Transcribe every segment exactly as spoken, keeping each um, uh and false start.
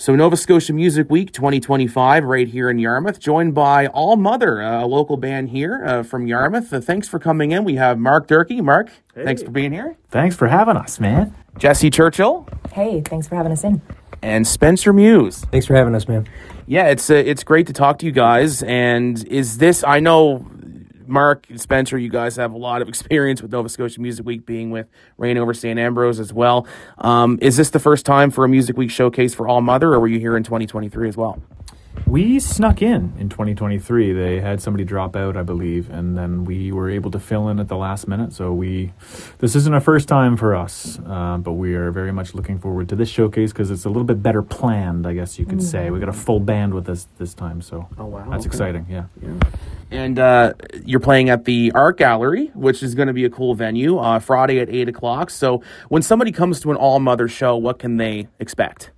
So Nova Scotia Music Week twenty twenty-five right here in Yarmouth, joined by All Mother, a local band here uh, from Yarmouth. Uh, thanks for coming in. We have Mark Durkee. Mark, hey. Thanks for being here. Thanks for having us, man. Jesse Churchill. Hey, thanks for having us in. And Spencer Muse. Thanks for having us, man. Yeah, it's uh, it's great to talk to you guys. And is this, I know, Mark and Spencer, you guys have a lot of experience with Nova Scotia Music Week, being with Reign Over Saint Ambrose as well. Um, is this the first time for a Music Week showcase for All Mother, or were you here in twenty twenty-three as well? We snuck in in twenty twenty-three. They had somebody drop out, I believe, and then we were able to fill in at the last minute. So we, this isn't a first time for us, uh, but we are very much looking forward to this showcase because it's a little bit better planned, I guess you could mm-hmm. say. We got a full band with us this time, so oh, wow. that's okay. exciting. Yeah. yeah. And uh, you're playing at the Art Gallery, which is going to be a cool venue, uh, Friday at eight o'clock. So when somebody comes to an All Mother show, what can they expect?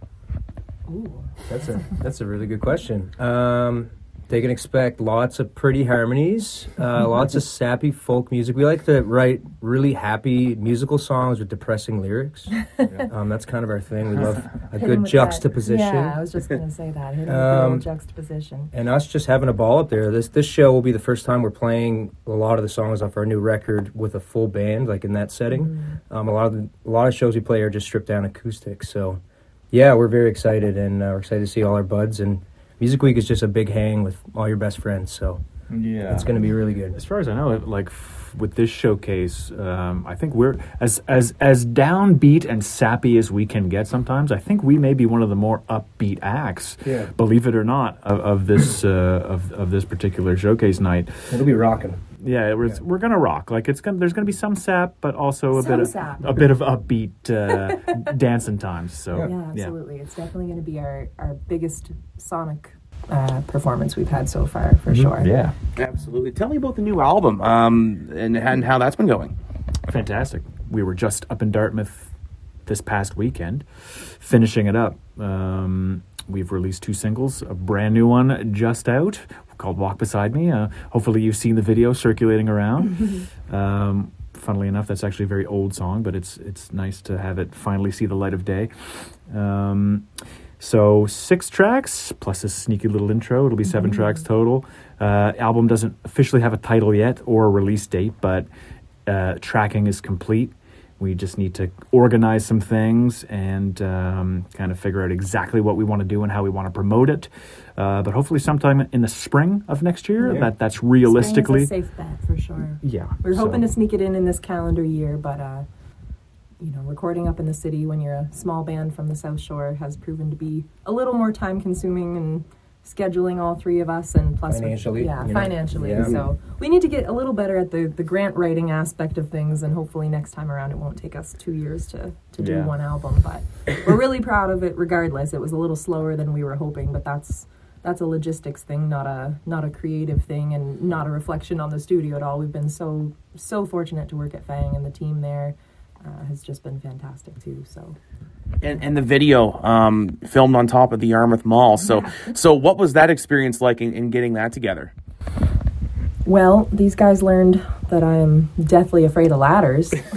Ooh. That's a that's a really good question. Um, they can expect lots of pretty harmonies, uh, lots of sappy folk music. We like to write really happy musical songs with depressing lyrics. Yeah. Um, that's kind of our thing. We love a Hit good juxtaposition. That. Yeah, I was just going to say that. Hit him um, with a little juxtaposition. And us just having a ball up there. This this show will be the first time we're playing a lot of the songs off our new record with a full band, like in that setting. Mm. Um, a lot of the, a lot of shows we play are just stripped down acoustic. So. Yeah, we're very excited, and uh, we're excited to see all our buds. And Music Week is just a big hang with all your best friends, so yeah, it's going to be really good. As far as I know, like f- with this showcase, um, I think we're as as as downbeat and sappy as we can get. Sometimes I think we may be one of the more upbeat acts, yeah. believe it or not, of, of this uh, of of this particular showcase night. It'll be rocking. Yeah, we're, yeah. we're gonna rock. Like it's gonna, there's gonna be some sap, but also a some bit of sap. a bit of upbeat uh, dancing times. So yeah, yeah absolutely, yeah. It's definitely going to be our, our biggest sonic uh, performance we've had so far, for mm-hmm. sure. Yeah, absolutely. Tell me about the new album um, and and how that's been going. Fantastic. We were just up in Dartmouth this past weekend, finishing it up. Um, we've released two singles, a brand new one just out called Walk Beside Me. Uh, hopefully you've seen the video circulating around. um, funnily enough, that's actually a very old song, but it's it's nice to have it finally see the light of day. Um, so six tracks, plus a sneaky little intro. It'll be seven mm-hmm. tracks total. Uh, album doesn't officially have a title yet or a release date, but uh, tracking is complete. We just need to organize some things and um, kind of figure out exactly what we want to do and how we want to promote it. Uh, but hopefully sometime in the spring of next year, yeah. that that's realistically... Spring is a safe bet, for sure. Yeah. We're so. hoping to sneak it in in this calendar year, but, uh, you know, recording up in the city when you're a small band from the South Shore has proven to be a little more time-consuming and scheduling all three of us, and plus financially, yeah, you know, financially. yeah. So we need to get a little better at the, the grant writing aspect of things, and hopefully next time around it won't take us two years to, to do yeah. one album. But we're really proud of it regardless. It was a little slower than we were hoping, but that's that's a logistics thing, not a not a creative thing, and not a reflection on the studio at all. We've been so so fortunate to work at Fang, and the team there uh, has just been fantastic too. So. And, and the video um, filmed on top of the Yarmouth Mall. So, yeah. so what was that experience like in, in getting that together? Well, these guys learned that I am deathly afraid of ladders. Didn't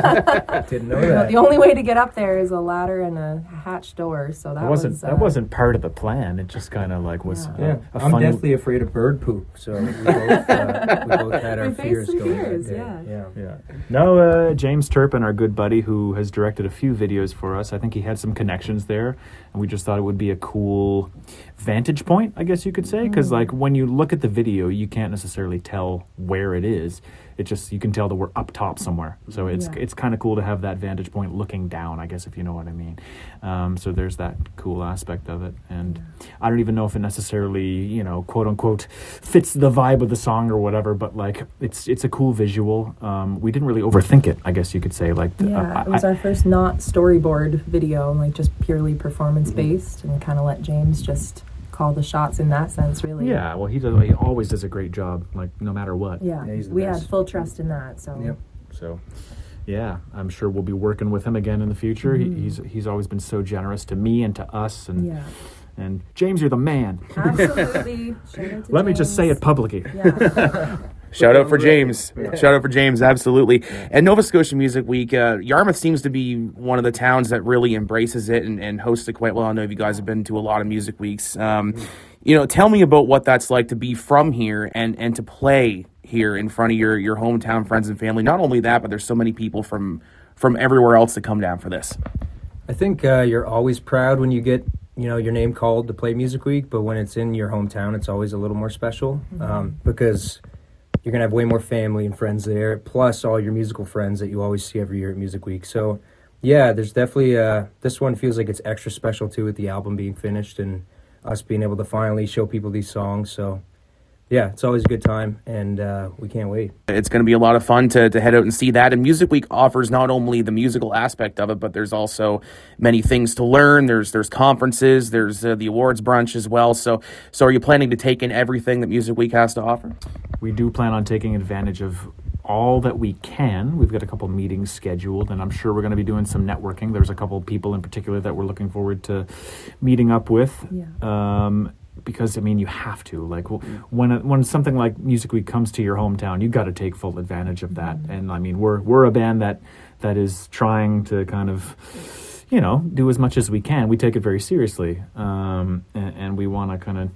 know that. The only way to get up there is a ladder and a hatch door. So that, that wasn't was, uh, that wasn't part of the plan. It just kind of like was. Yeah. Uh, yeah. a I'm fun deathly afraid of bird poop. So we both, uh, we both had our we fears some going fears, that day. yeah. Yeah. Yeah. No, uh, James Turpin, our good buddy, who has directed a few videos for us. I think he had some connections there, and we just thought it would be a cool vantage point, I guess you could say, because mm. like when you look at the video, you can't necessarily tell where it is. It just, you can tell that we're up top somewhere. So it's yeah. it's kind of cool to have that vantage point looking down, I guess, if you know what I mean. Um, so there's that cool aspect of it. And yeah. I don't even know if it necessarily, you know, quote unquote, fits the vibe of the song or whatever, but like it's it's a cool visual. Um, we didn't really overthink it, I guess you could say. Like Yeah, uh, it was I, our first not storyboard video, like just purely performance based, and kind of let James just call the shots in that sense, really. Yeah, well, he does. He always does a great job, like no matter what. Yeah, yeah he's the we best. had full trust in that. So. Yep. So, yeah, I'm sure we'll be working with him again in the future. Mm-hmm. He, he's he's always been so generous to me and to us, and yeah. and James, you're the man. Absolutely. Shout out to Let me just James. say it publicly. Yeah. Shout out for James. Yeah. Shout out for James, absolutely. Yeah. And Nova Scotia Music Week, uh, Yarmouth seems to be one of the towns that really embraces it and, and hosts it quite well. I know you guys have been to a lot of music weeks. Um, mm-hmm. You know, tell me about what that's like to be from here and, and to play here in front of your, your hometown friends and family. Not only that, but there's so many people from, from everywhere else that come down for this. I think uh, you're always proud when you get, you know, your name called to play Music Week, but when it's in your hometown, it's always a little more special mm-hmm. um, because you're going to have way more family and friends there, plus all your musical friends that you always see every year at Music Week. So, yeah, there's definitely, uh, this one feels like it's extra special, too, with the album being finished and us being able to finally show people these songs. So, yeah, it's always a good time, and uh, we can't wait. It's going to be a lot of fun to, to head out and see that. And Music Week offers not only the musical aspect of it, but there's also many things to learn. There's there's conferences, there's uh, the awards brunch as well. So, so are you planning to take in everything that Music Week has to offer? We do plan on taking advantage of all that we can. We've got a couple meetings scheduled, and I'm sure we're going to be doing some networking. There's a couple of people in particular that we're looking forward to meeting up with. Yeah. Um, because, I mean, you have to. Like, when when something like Music Week comes to your hometown, you've got to take full advantage of that. Mm-hmm. And, I mean, we're we're a band that that is trying to kind of, you know, do as much as we can. We take it very seriously, um, and, and we want to kind of,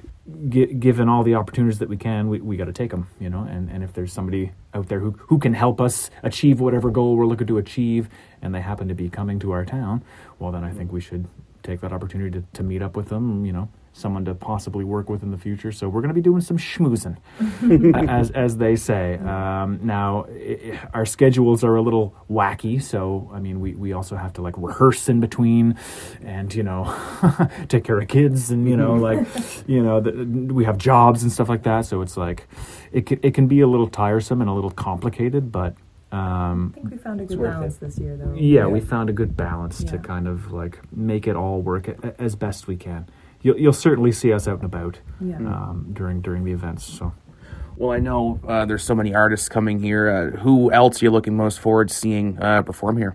given all the opportunities that we can, we, we got to take them, you know. And, and if there's somebody out there who, who can help us achieve whatever goal we're looking to achieve, and they happen to be coming to our town, well, then I think we should take that opportunity to, to meet up with them, you know, someone to possibly work with in the future. So we're going to be doing some schmoozing, as as they say. Um, now, it, our schedules are a little wacky, so, I mean, we, we also have to, like, rehearse in between and, you know, take care of kids and, you know, like, you know, the, we have jobs and stuff like that. So it's like, it can, it can be a little tiresome and a little complicated, but Um, I think we found a good balance it. this year, though. Yeah, yeah, we found a good balance yeah. to kind of like make it all work a, as best we can. You'll, you'll certainly see us out and about yeah. um, during during the events. So, well, I know uh, there's so many artists coming here. Uh, who else are you looking most forward to seeing uh, perform here?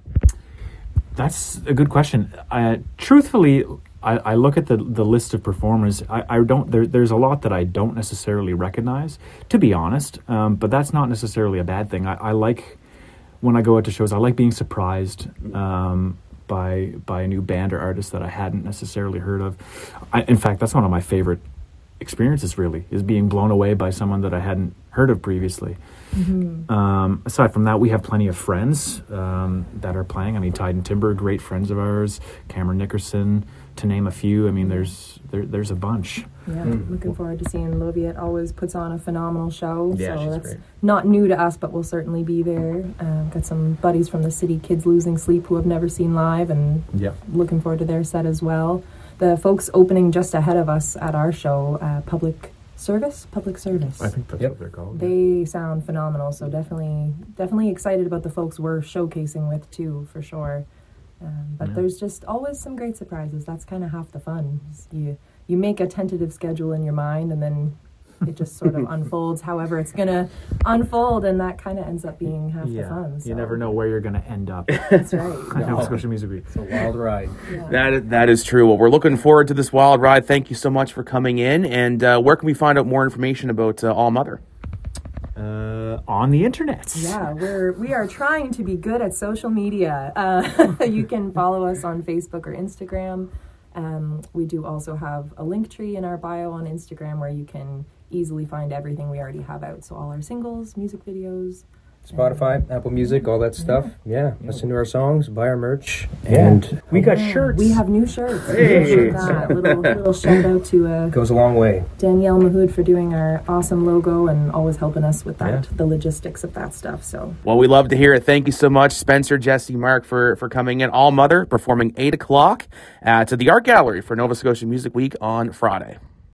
That's a good question. Uh, truthfully, I, I look at the the list of performers. I, I don't. There, there's a lot that I don't necessarily recognize, to be honest. Um, but that's not necessarily a bad thing. I, I like. When I go out to shows, I like being surprised um, by by a new band or artist that I hadn't necessarily heard of. I, in fact, that's one of my favorite experiences, really, is being blown away by someone that I hadn't heard of previously. Mm-hmm. Um, aside from that, we have plenty of friends um, that are playing. I mean, Tide and Timber, great friends of ours. Cameron Nickerson, to name a few. I mean, there's there, there's a bunch. Yeah, mm. looking forward to seeing Loviet. Always puts on a phenomenal show. Yeah, so she's that's great. Not new to us, but we'll certainly be there. Um, got some buddies from the city, Kids Losing Sleep, who have never seen live, and yep. looking forward to their set as well. The folks opening just ahead of us at our show, uh, Public Service, Public Service. I think that's yep. what they're called. They sound phenomenal, so definitely, definitely excited about the folks we're showcasing with too, for sure. Um, but yeah. there's just always some great surprises. That's kind of half the fun. You you make a tentative schedule in your mind, and then it just sort of unfolds however it's going to unfold, and that kind of ends up being half yeah. the fun. So. You never know where you're going to end up. That's right. I Nova Scotia Music Week. It's a wild ride. Yeah. That, that is true. Well, we're looking forward to this wild ride. Thank you so much for coming in. And uh, where can we find out more information about uh, All Mother? Uh, on the internet. Yeah, we're we are trying to be good at social media. Uh, you can follow us on Facebook or Instagram. Um, we do also have a link tree in our bio on Instagram where you can easily find everything we already have out. So all our singles, music videos. Spotify, Apple Music, all that stuff. Yeah, listen to our songs, buy our merch, yeah. and we got yeah, shirts. We have new shirts. Hey. That. Little little shout out to uh, goes a long way. Danielle Mahood for doing our awesome logo and always helping us with that, yeah. the logistics of that stuff. So well, we love to hear it. Thank you so much, Spencer, Jesse, Mark, for for coming in. All Mother performing eight o'clock uh, to the Art Gallery for Nova Scotia Music Week on Friday.